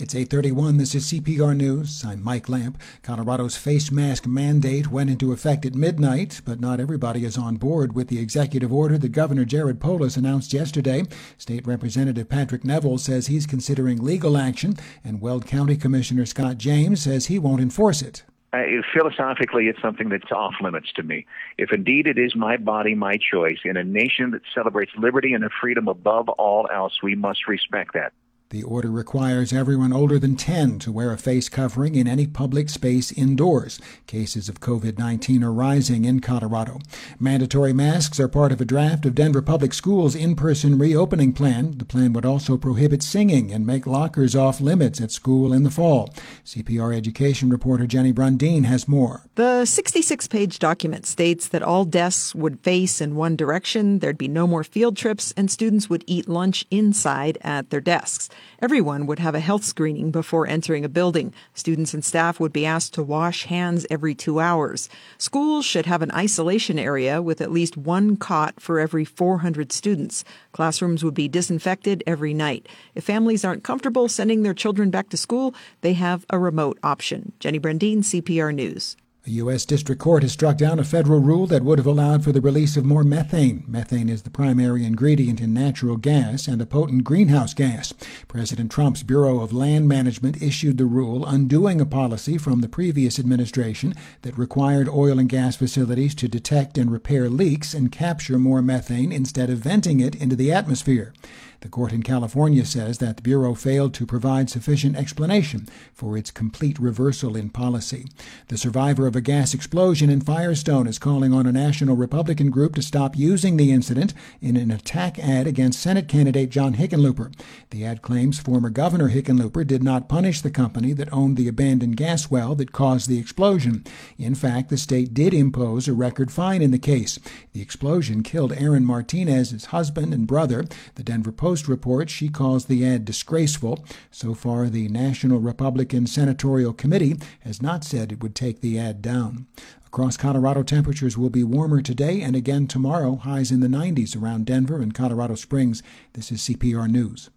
It's 8:31. This is CPR News. I'm Mike Lamp. Colorado's face mask mandate went into effect at midnight, but not everybody is on board with the executive order that Governor Jared Polis announced yesterday. State Representative Patrick Neville says he's considering legal action, and Weld County Commissioner Scott James says he won't enforce it. Philosophically, it's something that's off limits to me. If indeed it is my body, my choice, in a nation that celebrates liberty and freedom above all else, we must respect that. The order requires everyone older than 10 to wear a face covering in any public space indoors. Cases of COVID-19 are rising in Colorado. Mandatory masks are part of a draft of Denver Public Schools' in-person reopening plan. The plan would also prohibit singing and make lockers off limits at school in the fall. CPR education reporter Jenny Brundeen has more. The 66-page document states that all desks would face in one direction, there'd be no more field trips, and students would eat lunch inside at their desks. Everyone would have a health screening before entering a building. Students and staff would be asked to wash hands every 2 hours. Schools should have an isolation area with at least one cot for every 400 students. Classrooms would be disinfected every night. If families aren't comfortable sending their children back to school, they have a remote option. Jenny Brundeen, CPR News. A U.S. District Court has struck down a federal rule that would have allowed for the release of more methane. Methane is the primary ingredient in natural gas and a potent greenhouse gas. President Trump's Bureau of Land Management issued the rule, undoing a policy from the previous administration that required oil and gas facilities to detect and repair leaks and capture more methane instead of venting it into the atmosphere. The court in California says that the Bureau failed to provide sufficient explanation for its complete reversal in policy. The survivor of a gas explosion in Firestone is calling on a national Republican group to stop using the incident in an attack ad against Senate candidate John Hickenlooper. The ad claims former Governor Hickenlooper did not punish the company that owned the abandoned gas well that caused the explosion. In fact, the state did impose a record fine in the case. The explosion killed Aaron Martinez's husband and brother. The Denver Post reports she calls the ad disgraceful. So far, the National Republican Senatorial Committee has not said it would take the ad down. Across Colorado, temperatures will be warmer today and again tomorrow, highs in the 90s around Denver and Colorado Springs. This is CPR News.